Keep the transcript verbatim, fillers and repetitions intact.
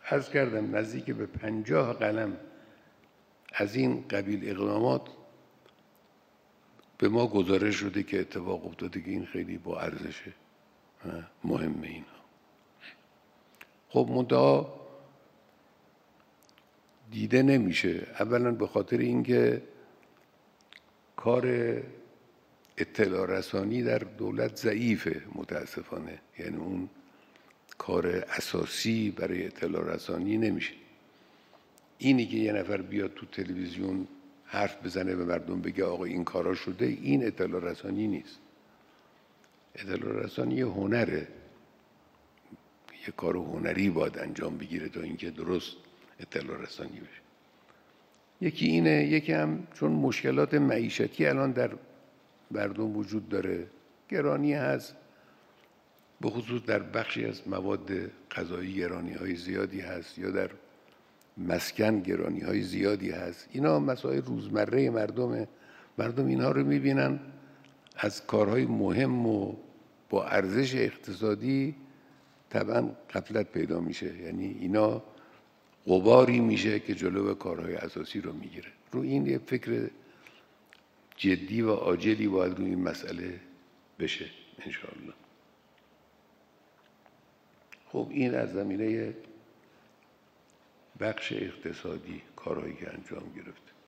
عرض کردم نزدیک به پنجاه قلم از این قبیل اقدامات به ما گزارش شده که اتفاق افتاده که این خیلی با ارزشه، مهمه اینا. خب منتها دیده نمیشه، اولا به خاطر اینکه کار اطلاع رسانی در دولت ضعیفه متاسفانه، یعنی اون کار اساسی برای اطلاع رسانی نمیشه. اینی که یه نفر بیاد تو تلویزیون حرف بزنه به مردم بگه آقا این کارا شده، این اطلاع رسانی نیست. اطلاع رسانی یه هنره، یه کار هنری باید انجام بگیره تا اینکه درست اطلاع رسانی بشه. یکی اینه، یکی هم چون مشکلات معیشتی الان در مردم وجود داره، گرانی هست، به خصوص در بخشی از مواد غذایی گرانی های زیادی هست، یا در مسکن گرانی های زیادی هست. اینا مسائل روزمره مردمه، مردم اینها رو میبینن از کارهای مهم و با ارزش اقتصادی طبعا غفلت پیدا میشه، یعنی اینا غباری میشه که جلو کارهای اساسی رو میگیره. رو این یه فکر جدی و عاجلی باید روی این مسئله بشه انشاءالله. خب این از زمینه بخش اقتصادی کارهایی که انجام گرفته.